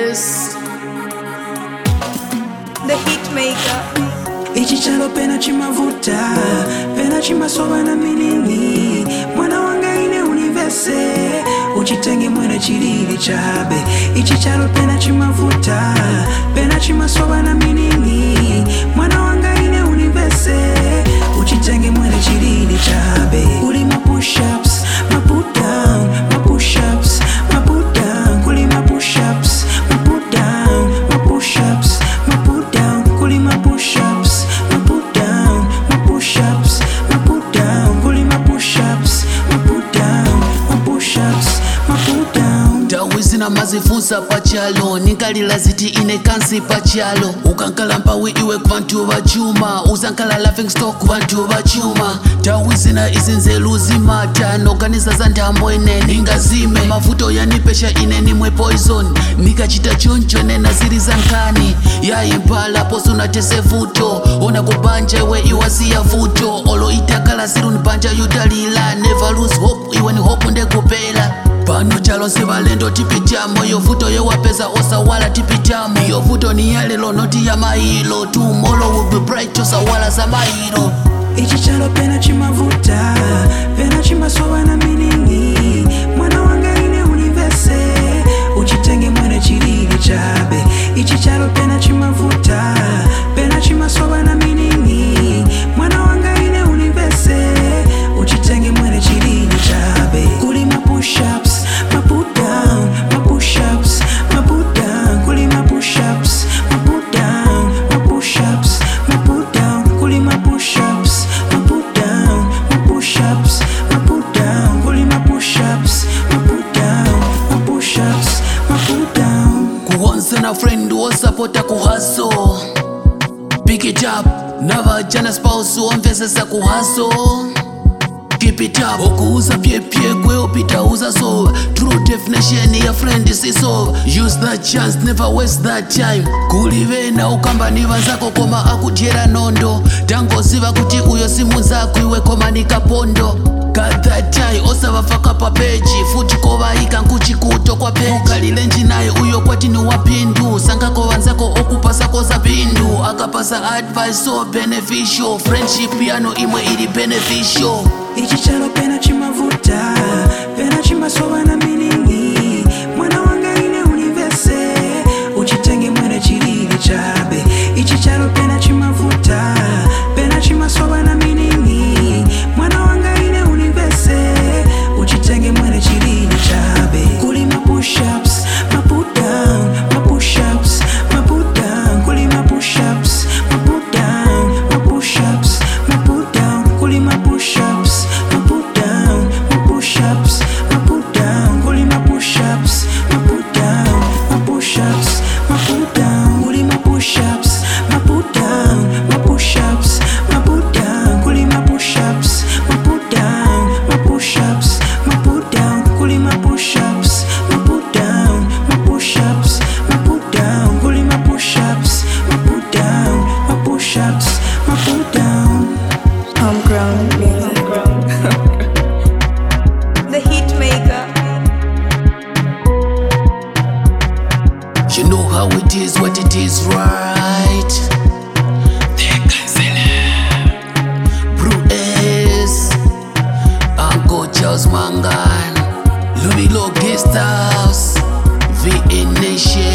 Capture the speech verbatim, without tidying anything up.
S. The Hitmaker. Ichi chalo pena chimavuta, pena chimasoba na miningi. Mwana wanga ine universe, uchitenge mwene chilili chabe. Ichi chalo pena chimavuta, pena chimasoba na miningi. Mwana wanga ine universe, uchitenge mwene chilili chabe. Uli ma push-ups, ma put down, ma push-ups, ma put down. Kuli ma push-ups, ma put down, ma push-ups, ma put down. Kuli ma push-ups, ma put down, ma push-ups, ma put down. Kuli ma push-ups, ma put down, ma push-ups, ma put down. Tawizina mazifunsa pachalo, ninkalila ziti ine kansi pachalo. Ukankala mpawi iwe kubantu bachuma, uzankala laughing stock kubantu bachuma. Tawizina izinzelu zimata, noganiza za ndambo ine ningazime. Mavuto yanipesha ine nimwe poison, nikachita choncho nena ziri zankani. Ya impala posu na tese vuto, ona kubanja we iwasi ya vuto. Olo itakala siru nipanja yudalila, never lose hope iwe ni hope nde kupela. Pano chalo sebalendo tipijamo, yo vuto yo wapeza osa wala tipijamo. Yo vuto ni yale lo noti ya mailo, tomorrow will be bright osa wala za mailo. Ichi chalo pena chimavuta, pena chimasoba na miningi. Mwana wanga ine universe, uchitenge mwene chilili chabe. Ichi chalo pena chimavuta, pena chimasoba na miningi. Mwana wanga ine universe, uchitenge mwene chilili chabe. Kuli ma push-ups, ma put down, ma push-ups, ma put down. Kuli ma push-ups, ma put down, ma push-ups, ma put down. Kuli ma push-ups, ma put down, ma push-ups, ma put down. Kuli ma push-ups, ma put down, ma push-ups, ma put down. Kuhonsa na friend wo supporta kuhaso. Pick it up, never jana spouse omvesesa kuhaso. Keep it up, okuuza pye pye kwe opita uza so. True definition ya friend si so. Use that chance, never waste that time. Kulive na ukamba niva zako koma akujera nondo. Tango ziva kuti uyo simu zako iwe koma nikapondo. Got that tie, osa wafaka pa peji. Futi kova hika nkuchi kuto kwa peji. Ukalile njinae uyo kwa tini wapindu. Sankako wanzako okupasa koza bindu. Akapasa advice so beneficial. Friendship yano imwe ili beneficial. Ichi chalo pena chimavuta, pena chimasoba na miningi. Mwana wanga ine universe, uchitenge mwene chilili chabe. Ichi chalo pena chimavuta, pena chimasoba na miningi. Mwana wanga ine universe, uchitenge mwene chilili chabe. Kuli ma push-ups, ma put down, ma push-ups, ma put down. Kuli ma push-ups, ma put down, ma push-ups, ma put down. Kuli ma push-ups, ma put down, ma push-ups, ma put down. Kuli ma push-ups, ma put down, ma push-ups, ma put down. Kuli ma push-ups, ma put down, ma push-ups, ma put down. Kuli ma push-ups, ma put down, ma push-ups, ma put down. Kuli ma push-ups, ma put down, ma push-ups, ma put down. Kuli ma push-ups, ma put down, ma push-ups, ma put down. Homegrown music. The Hitmaker. You know how it is, what it is, right? Brew S, Uncle Charles Mangan, Lumilo Guest House, V A Nation.